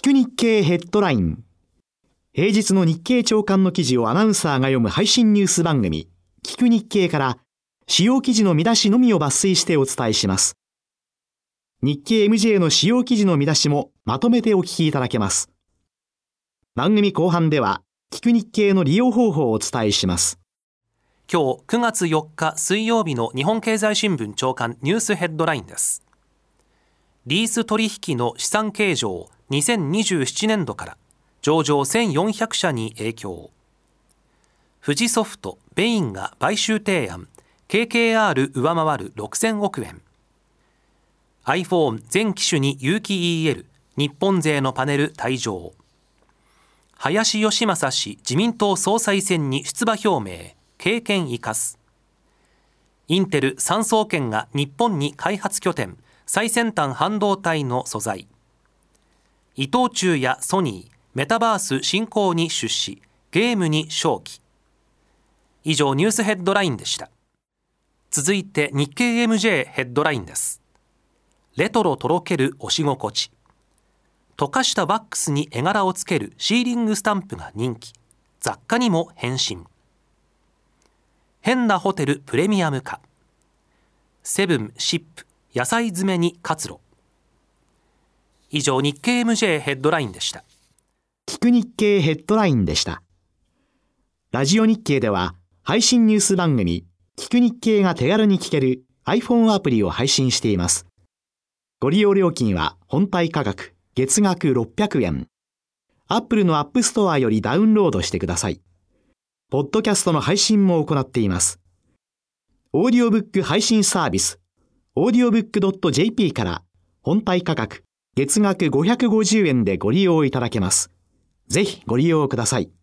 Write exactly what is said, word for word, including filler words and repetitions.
く日経ヘッドライン。平日の日経朝刊の記事をアナウンサーが読む配信ニュース番組、聞く日経から主要記事の見出しのみを抜粋してお伝えします。日経 エムジェー の主要記事の見出しもまとめてお聞きいただけます。番組後半では、聞く日経の利用方法をお伝えします。 今日くがつよっか水曜日の日本経済新聞朝刊ニュースヘッドラインです。リース取引の資産計上にせんにじゅうななねんどから上場せんよんひゃくしゃに影響。富士ソフト、ベインが買収提案、ケーケーアール 上回るろくせんおくえん。iPhone 全機種に有機 イーエル、日本勢のパネル退場。林芳正氏自民党総裁選に出馬表明、経験生かす。インテル産総研が日本に開発拠点、最先端半導体の素材。伊藤忠やソニー、メタバース振興に出資、ゲームに商機。以上ニュースヘッドラインでした。続いて日経 エムジェー ヘッドラインです。レトロとろける押し心地。溶かしたワックスに絵柄をつけるシーリングスタンプが人気。雑貨にも変身。変なホテルプレミアム化。セブンシップ野菜詰めに活路。以上日経 エムジェー ヘッドラインでした。 聞く日経ヘッドラインでした。ラジオ日経では配信ニュース番組聞く日経が手軽に聞ける iPhone アプリを配信しています。ご利用料金は本体価格月額ろっぴゃくえん。Apple の App Store よりダウンロードしてください。ポッドキャストの配信も行っています。オーディオブック配信サービス、オーディオブックドットジェーピー から本体価格月額ごひゃくごじゅうえんでご利用いただけます。ぜひご利用ください。